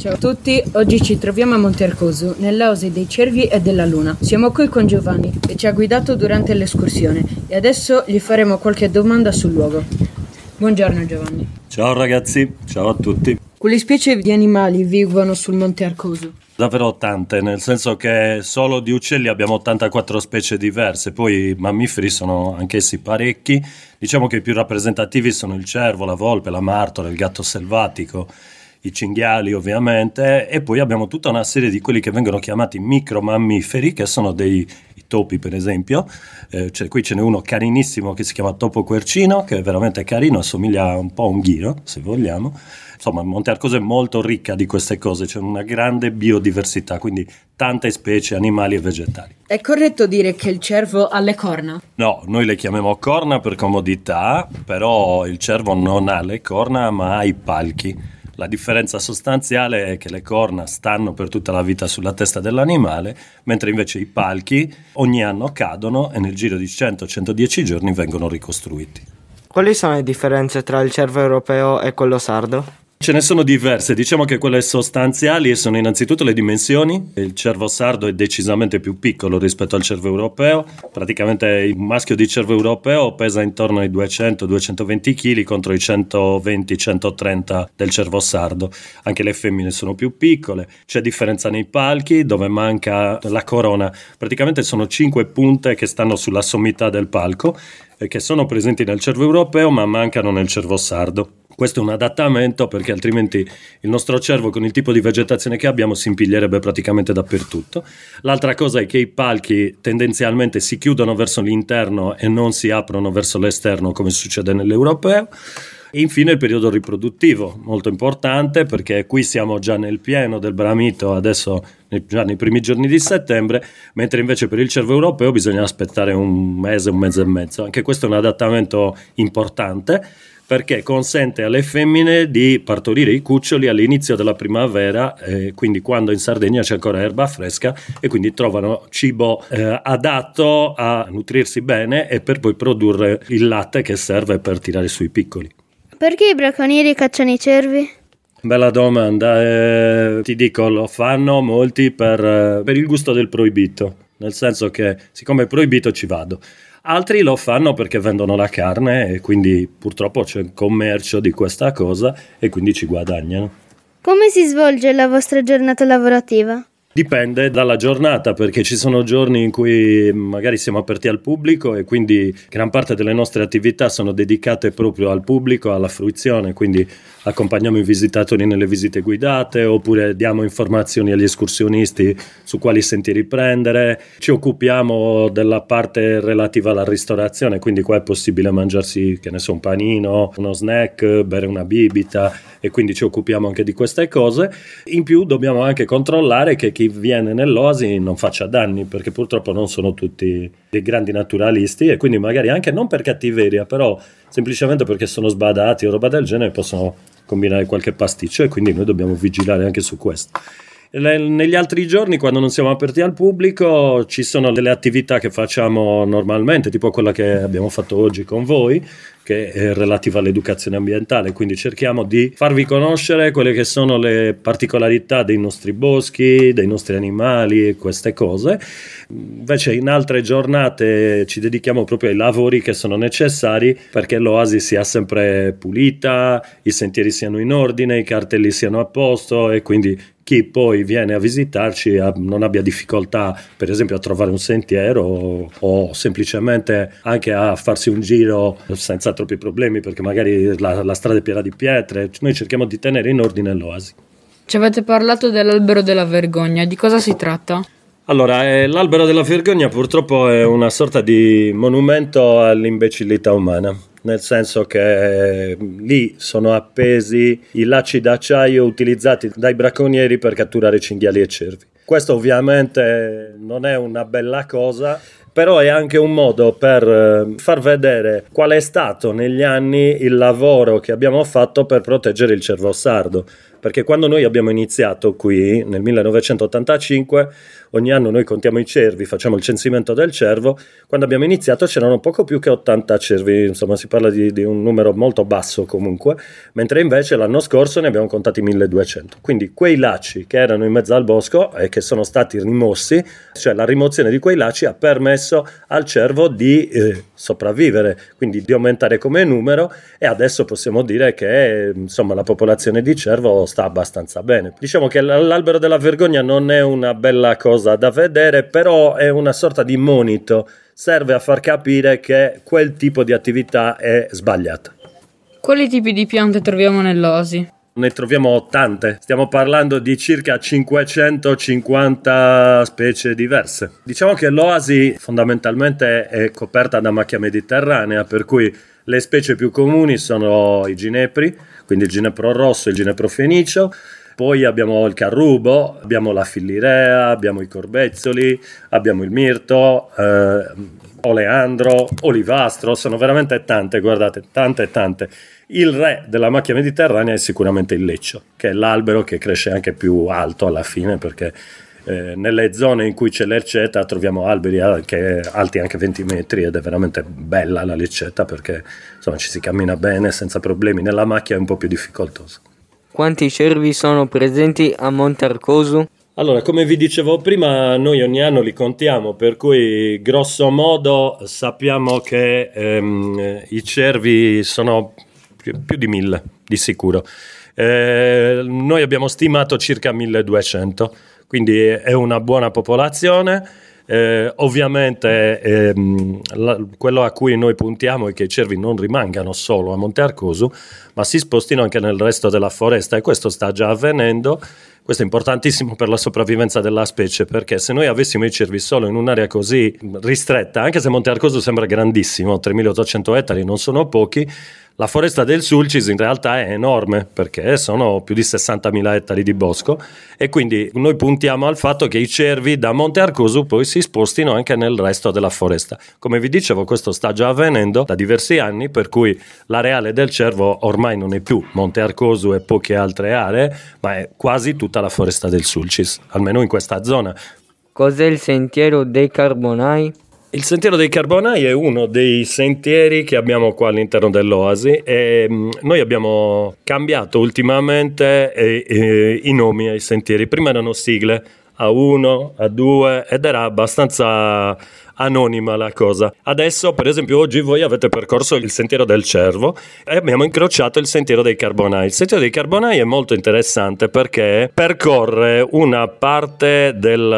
Ciao a tutti, oggi ci troviamo a Monte Arcoso, nell'oasi dei cervi e della luna. Siamo qui con Giovanni, che ci ha guidato durante l'escursione e adesso gli faremo qualche domanda sul luogo. Buongiorno Giovanni. Ciao ragazzi, ciao a tutti. Quali specie di animali vivono sul Monte Arcoso? Davvero tante, nel senso che solo di uccelli abbiamo 84 specie diverse, poi i mammiferi sono anch'essi parecchi. Diciamo che i più rappresentativi sono il cervo, la volpe, la martora, il gatto selvatico, i cinghiali ovviamente, e poi abbiamo tutta una serie di quelli che vengono chiamati micromammiferi, che sono i topi per esempio. Qui ce n'è uno carinissimo che si chiama topo quercino, che è veramente carino, assomiglia un po' a un ghiro se vogliamo. Insomma, Monte Arcoso è molto ricca di queste cose, c'è una grande biodiversità, quindi tante specie animali e vegetali. È corretto dire che il cervo ha le corna? No, noi le chiamiamo corna per comodità, però il cervo non ha le corna ma ha i palchi. La differenza sostanziale è che le corna stanno per tutta la vita sulla testa dell'animale, mentre invece i palchi ogni anno cadono e nel giro di 100-110 giorni vengono ricostruiti. Quali sono le differenze tra il cervo europeo e quello sardo? Ce ne sono diverse, diciamo che quelle sostanziali sono innanzitutto le dimensioni. Il cervo sardo è decisamente più piccolo rispetto al cervo europeo, praticamente il maschio di cervo europeo pesa intorno ai 200-220 kg contro i 120-130 del cervo sardo. Anche le femmine sono più piccole, c'è differenza nei palchi dove manca la corona, praticamente sono 5 punte che stanno sulla sommità del palco e che sono presenti nel cervo europeo ma mancano nel cervo sardo. Questo è un adattamento perché altrimenti il nostro cervo con il tipo di vegetazione che abbiamo si impiglierebbe praticamente dappertutto. L'altra cosa è che i palchi tendenzialmente si chiudono verso l'interno e non si aprono verso l'esterno come succede nell'europeo. E infine il periodo riproduttivo, molto importante perché qui siamo già nel pieno del bramito, adesso già nei primi giorni di settembre, mentre invece per il cervo europeo bisogna aspettare un mese e mezzo. Anche questo è un adattamento importante, perché consente alle femmine di partorire i cuccioli all'inizio della primavera, quindi quando in Sardegna c'è ancora erba fresca e quindi trovano cibo adatto a nutrirsi bene e per poi produrre il latte che serve per tirare sui piccoli. Perché i bracconieri cacciano i cervi? Bella domanda, ti dico, lo fanno molti per il gusto del proibito, nel senso che siccome è proibito ci vado. Altri lo fanno perché vendono la carne e quindi purtroppo c'è commercio di questa cosa e quindi ci guadagnano. Come si svolge la vostra giornata lavorativa? Dipende dalla giornata, perché ci sono giorni in cui magari siamo aperti al pubblico e quindi gran parte delle nostre attività sono dedicate proprio al pubblico, alla fruizione, quindi accompagniamo i visitatori nelle visite guidate oppure diamo informazioni agli escursionisti su quali sentieri prendere, ci occupiamo della parte relativa alla ristorazione, quindi qua è possibile mangiarsi, che ne so, un panino, uno snack, bere una bibita e quindi ci occupiamo anche di queste cose. In più dobbiamo anche controllare che chi viene nell'oasi non faccia danni, perché purtroppo non sono tutti dei grandi naturalisti e quindi magari anche non per cattiveria, però semplicemente perché sono sbadati o roba del genere possono combinare qualche pasticcio e quindi noi dobbiamo vigilare anche su questo. Negli altri giorni, quando non siamo aperti al pubblico, ci sono delle attività che facciamo normalmente, tipo quella che abbiamo fatto oggi con voi, che è relativa all'educazione ambientale, quindi cerchiamo di farvi conoscere quelle che sono le particolarità dei nostri boschi, dei nostri animali e queste cose. Invece in altre giornate ci dedichiamo proprio ai lavori che sono necessari perché l'oasi sia sempre pulita, i sentieri siano in ordine, i cartelli siano a posto e quindi chi poi viene a visitarci non abbia difficoltà per esempio a trovare un sentiero o semplicemente anche a farsi un giro senza troppi problemi, perché magari la strada è piena di pietre. Noi cerchiamo di tenere in ordine l'oasi. Ci avete parlato dell'albero della vergogna, di cosa si tratta? Allora, l'albero della vergogna purtroppo è una sorta di monumento all'imbecillità umana, nel senso che lì sono appesi i lacci d'acciaio utilizzati dai bracconieri per catturare cinghiali e cervi. Questo ovviamente non è una bella cosa, però è anche un modo per far vedere qual è stato negli anni il lavoro che abbiamo fatto per proteggere il cervo sardo. Perché quando noi abbiamo iniziato qui nel 1985 ogni anno noi contiamo i cervi, facciamo il censimento del cervo. Quando abbiamo iniziato c'erano poco più che 80 cervi, insomma si parla di un numero molto basso comunque, mentre invece l'anno scorso ne abbiamo contati 1200. Quindi quei lacci che erano in mezzo al bosco e che sono stati rimossi, cioè la rimozione di quei lacci ha permesso al cervo di sopravvivere, quindi di aumentare come numero, e adesso possiamo dire che insomma la popolazione di cervo sta abbastanza bene. Diciamo che l'albero della vergogna non è una bella cosa da vedere, però è una sorta di monito, serve a far capire che quel tipo di attività è sbagliata. Quali tipi di piante troviamo nell'oasi? Ne troviamo tante, stiamo parlando di circa 550 specie diverse. Diciamo che l'oasi fondamentalmente è coperta da macchia mediterranea, per cui le specie più comuni sono i ginepri, quindi il ginepro rosso e il ginepro fenicio. Poi abbiamo il carrubo, abbiamo la fillirea, abbiamo i corbezzoli, abbiamo il mirto, oleandro, olivastro, sono veramente tante, guardate, tante. Il re della macchia mediterranea è sicuramente il leccio, che è l'albero che cresce anche più alto alla fine, perché nelle zone in cui c'è l'erceta troviamo alberi alti anche 20 metri ed è veramente bella la lecceta, perché insomma ci si cammina bene senza problemi. Nella macchia è un po' più difficoltoso. Quanti cervi sono presenti a Monte Arcosu? Allora, come vi dicevo prima, noi ogni anno li contiamo, per cui grosso modo sappiamo che i cervi sono più di 1000, di sicuro. Noi abbiamo stimato circa 1200, quindi è una buona popolazione. Ovviamente quello a cui noi puntiamo è che i cervi non rimangano solo a Monte Arcosu, ma si spostino anche nel resto della foresta, e questo sta già avvenendo. Questo è importantissimo per la sopravvivenza della specie, perché se noi avessimo i cervi solo in un'area così ristretta, anche se Monte Arcosu sembra grandissimo, 3.800 ettari non sono pochi, la foresta del Sulcis in realtà è enorme, perché sono più di 60.000 ettari di bosco, e quindi noi puntiamo al fatto che i cervi da Monte Arcosu poi si spostino anche nel resto della foresta. Come vi dicevo, questo sta già avvenendo da diversi anni, per cui l'areale del cervo ormai non è più Monte Arcosu e poche altre aree, ma è quasi tutta la foresta del Sulcis, almeno in questa zona. Cos'è il sentiero dei Carbonai? Il sentiero dei Carbonai è uno dei sentieri che abbiamo qua all'interno dell'oasi, e noi abbiamo cambiato ultimamente i nomi ai sentieri. Prima erano sigle A1, A2 ed era abbastanza anonima la cosa. Adesso, per esempio, oggi voi avete percorso il sentiero del cervo e abbiamo incrociato il sentiero dei Carbonai. Il sentiero dei Carbonai è molto interessante perché percorre una parte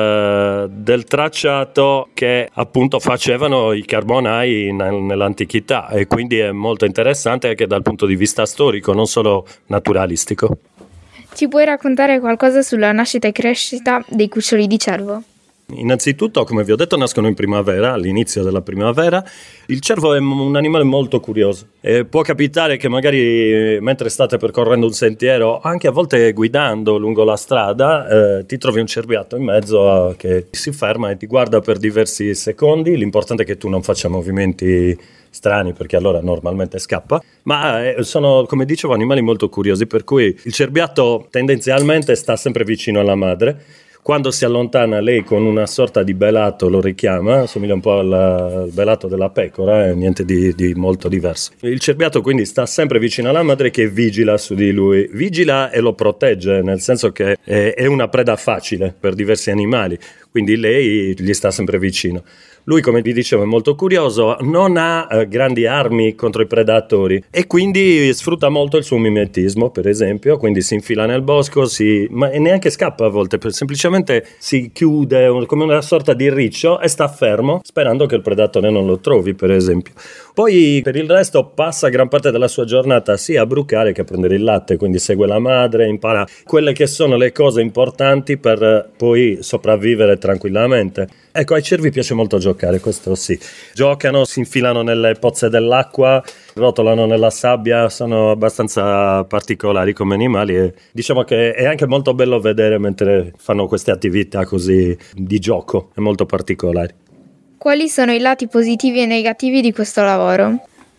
del tracciato che appunto facevano i Carbonai nell'antichità, e quindi è molto interessante anche dal punto di vista storico, non solo naturalistico. Ci puoi raccontare qualcosa sulla nascita e crescita dei cuccioli di cervo? Innanzitutto, come vi ho detto, nascono in primavera, all'inizio della primavera. Il cervo è un animale molto curioso e può capitare che magari mentre state percorrendo un sentiero, anche a volte guidando lungo la strada, ti trovi un cerbiatto in mezzo che si ferma e ti guarda per diversi secondi. L'importante è che tu non faccia movimenti strani, perché allora normalmente scappa, ma sono, come dicevo, animali molto curiosi, per cui il cerbiatto tendenzialmente sta sempre vicino alla madre. Quando si allontana, lei con una sorta di belato lo richiama, assomiglia un po' al belato della pecora, niente di molto diverso. Il cerbiatto quindi sta sempre vicino alla madre, che vigila su di lui, vigila e lo protegge, nel senso che è una preda facile per diversi animali, quindi lei gli sta sempre vicino. Lui, come vi dicevo, è molto curioso, non ha grandi armi contro i predatori e quindi sfrutta molto il suo mimetismo, per esempio, quindi si infila nel bosco, ma neanche scappa a volte, semplicemente si chiude come una sorta di riccio e sta fermo, sperando che il predatore non lo trovi, per esempio. Poi per il resto passa gran parte della sua giornata sia a brucare che a prendere il latte, quindi segue la madre, impara quelle che sono le cose importanti per poi sopravvivere tranquillamente. Ecco, ai cervi piace molto giocare, questo sì. Giocano, si infilano nelle pozze dell'acqua, rotolano nella sabbia, sono abbastanza particolari come animali e diciamo che è anche molto bello vedere mentre fanno queste attività così di gioco, è molto particolari. Quali sono i lati positivi e negativi di questo lavoro?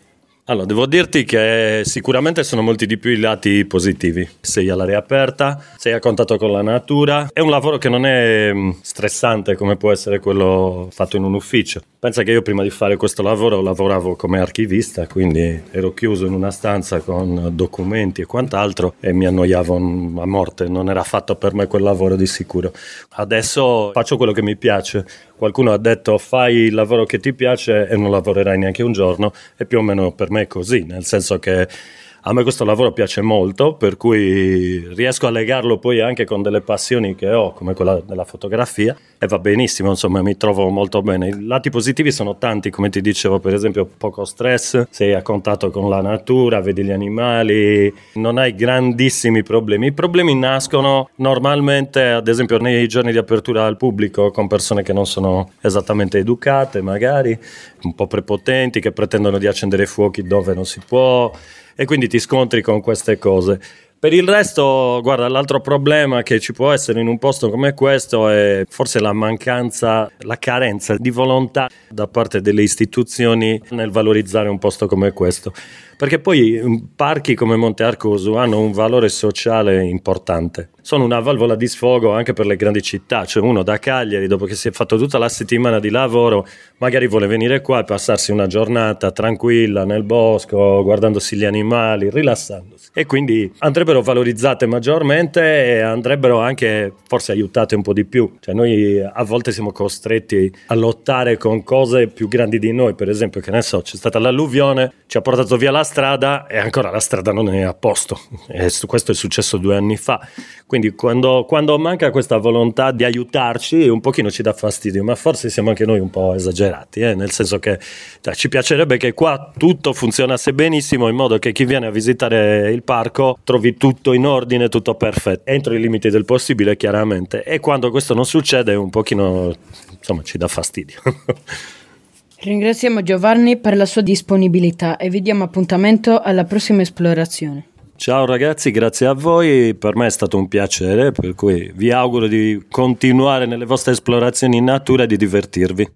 Allora, devo dirti che sicuramente sono molti di più i lati positivi. Sei all'aria aperta, sei a contatto con la natura. È un lavoro che non è stressante come può essere quello fatto in un ufficio. Pensa che io prima di fare questo lavoro lavoravo come archivista, quindi ero chiuso in una stanza con documenti e quant'altro e mi annoiavo a morte. Non era fatto per me quel lavoro di sicuro. Adesso faccio quello che mi piace. Qualcuno ha detto fai il lavoro che ti piace e non lavorerai neanche un giorno, e più o meno per me è così, nel senso che a me questo lavoro piace molto, per cui riesco a legarlo poi anche con delle passioni che ho, come quella della fotografia, e va benissimo, insomma mi trovo molto bene. I lati positivi sono tanti, come ti dicevo, per esempio poco stress, sei a contatto con la natura, vedi gli animali, non hai grandissimi problemi. I problemi nascono normalmente, ad esempio nei giorni di apertura al pubblico, con persone che non sono esattamente educate, magari un po' prepotenti, che pretendono di accendere fuochi dove non si può, e quindi ti scontri con queste cose. Per il resto, guarda, l'altro problema che ci può essere in un posto come questo è forse la mancanza, la carenza di volontà da parte delle istituzioni nel valorizzare un posto come questo. Perché poi parchi come Monte Arcosu hanno un valore sociale importante. Sono una valvola di sfogo anche per le grandi città, cioè uno da Cagliari, dopo che si è fatto tutta la settimana di lavoro, magari vuole venire qua e passarsi una giornata tranquilla nel bosco, guardandosi gli animali, rilassandosi. E quindi andrebbero valorizzate maggiormente e andrebbero anche forse aiutate un po' di più. Cioè noi a volte siamo costretti a lottare con cose più grandi di noi, per esempio, che ne so, c'è stata l'alluvione, ci ha portato via la strada e ancora la strada non è a posto. E questo è successo 2 anni fa. Quindi quando manca questa volontà di aiutarci un pochino ci dà fastidio, ma forse siamo anche noi un po' esagerati, nel senso che ci piacerebbe che qua tutto funzionasse benissimo, in modo che chi viene a visitare il parco trovi tutto in ordine, tutto perfetto, entro i limiti del possibile chiaramente, e quando questo non succede un pochino, insomma, ci dà fastidio. Ringraziamo Giovanni per la sua disponibilità e vi diamo appuntamento alla prossima esplorazione. Ciao ragazzi, grazie a voi, per me è stato un piacere, per cui vi auguro di continuare nelle vostre esplorazioni in natura e di divertirvi.